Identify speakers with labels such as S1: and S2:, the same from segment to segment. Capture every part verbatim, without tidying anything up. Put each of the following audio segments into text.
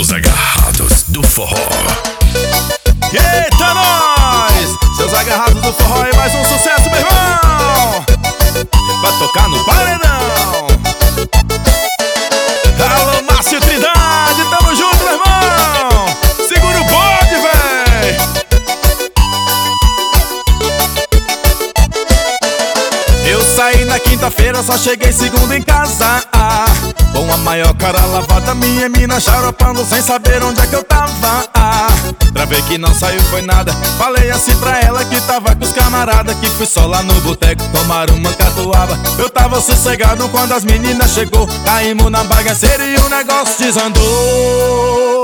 S1: Os agarrados do forró.
S2: Eita, nós! Seus agarrados do forró é mais um sucesso, meu irmão! Vai tocar no paredão! Alô, Márcio Trindade, tamo junto, meu irmão! Segura o bode, véi! Eu saí na quinta-feira, só cheguei segunda em casa, ah, com a maior cara lavada, minha mina xaropando sem saber onde é que eu tava, ah, pra ver que não saiu foi nada. Falei assim pra ela que tava com os camarada, que fui só lá no boteco tomar uma catuaba. Eu tava sossegado quando as meninas chegou, caímos na bagaceira e o negócio desandou.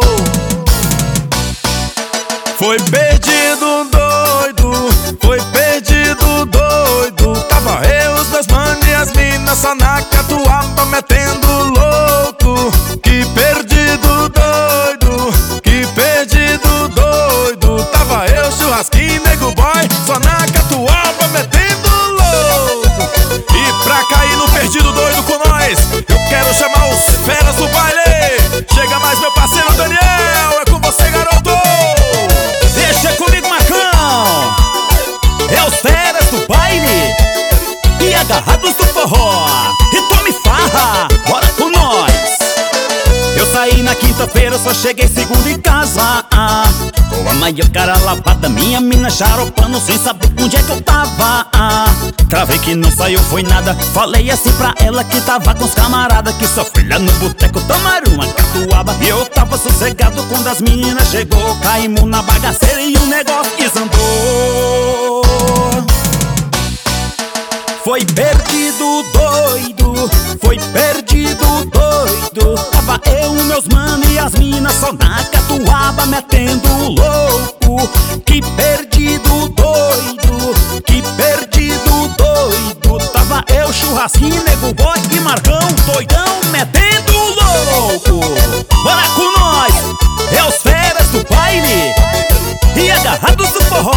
S2: Foi perdido doido, foi perdido doido. Tava eu, os meus manos e as minas só na catuaba metendo louco. Que perdido doido, que perdido doido. Tava eu, churrasquinho, nego boy, só na catuaba metendo louco. E pra cair no perdido doido com nós, eu quero chamar os feras do baile. Chega mais, meu parceiro Daniel, é com você, garoto.
S3: Deixa comigo, Marcão. É os feras do baile e agarrados do forró. E tome farra, bora com nós. Eu saí na quinta-feira, só cheguei segunda em casa, ah, com a maior cara lavada, minha mina xaropando sem saber onde é que eu tava, ah, travei que não saiu foi nada. Falei assim pra ela que tava com os camarada, que só fui lá no boteco tomar uma catuaba. E eu tava sossegado quando as meninas chegou, caímos na bagaceira e o negócio desandou. Foi perdido doido, foi perdido doido. Tava eu, meus mano e as minas só na catuaba metendo louco. Que perdido doido, que perdido doido. Tava eu, churrasquinho, nego boy e Marcão doidão metendo louco. Bora com nós, é os feras do baile e agarrados do forró.